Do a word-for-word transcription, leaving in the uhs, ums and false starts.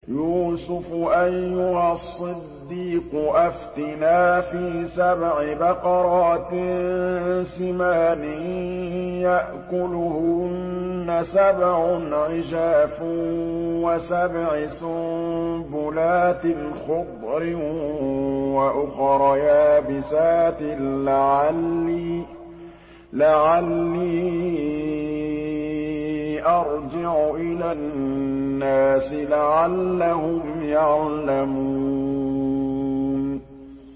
يُوسُفُ أَيُّهَا الصِّدِّيقُ أَفْتِنَا فِي سَبْعِ بَقَرَاتٍ سِمَانٍ يَأْكُلُهُنَّ سَبْعٌ عِجَافٌ وَسَبْعِ سُنبُلَاتٍ خُضْرٍ وَأُخَرَ يَابِسَاتٍ لَّعَلِّي لَعَلِّي أَرْجِعُ إِلَى النَّاسِ لَعَلَّهُمْ يَعْلَمُونَ